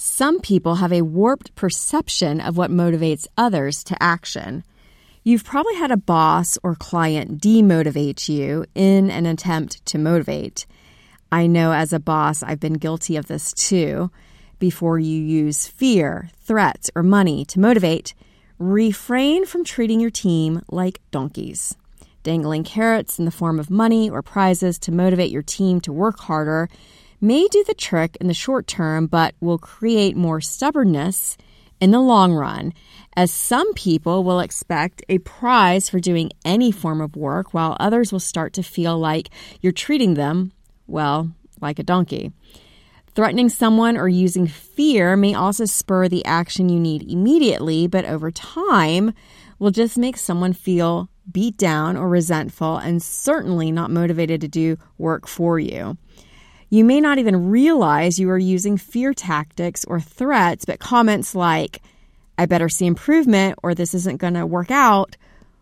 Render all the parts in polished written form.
Some people have a warped perception of what motivates others to action. You've probably had a boss or client demotivate you in an attempt to motivate. I know as a boss, I've been guilty of this too. Before you use fear, threats, or money to motivate, refrain from treating your team like donkeys. Dangling carrots in the form of money or prizes to motivate your team to work harder may do the trick in the short term, but will create more stubbornness in the long run, as some people will expect a prize for doing any form of work, while others will start to feel like you're treating them, well, like a donkey. Threatening someone or using fear may also spur the action you need immediately, but over time will just make someone feel beat down or resentful and certainly not motivated to do work for you. You may not even realize you are using fear tactics or threats, but comments like, I better see improvement, or this isn't going to work out,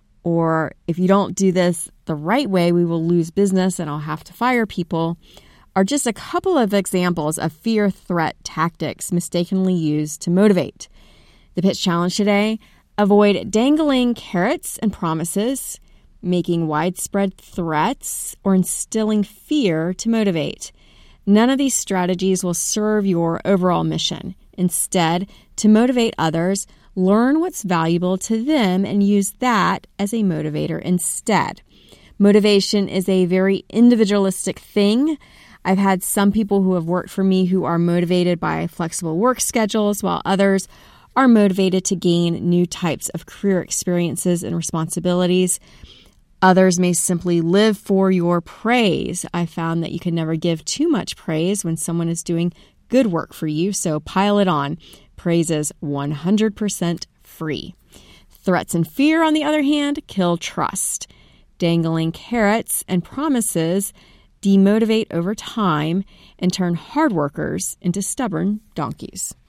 or if you don't do this the right way, we will lose business and I'll have to fire people, are just a couple of examples of fear threat tactics mistakenly used to motivate. The pitch challenge today: avoid dangling carrots and promises, making widespread threats, or instilling fear to motivate. None of these strategies will serve your overall mission. Instead, to motivate others, learn what's valuable to them and use that as a motivator instead. Motivation is a very individualistic thing. I've had some people who have worked for me who are motivated by flexible work schedules, while others are motivated to gain new types of career experiences and responsibilities. Others may simply live for your praise. I found that you can never give too much praise when someone is doing good work for you, so pile it on. Praise is 100% free. Threats and fear, on the other hand, kill trust. Dangling carrots and promises demotivate over time and turn hard workers into stubborn donkeys.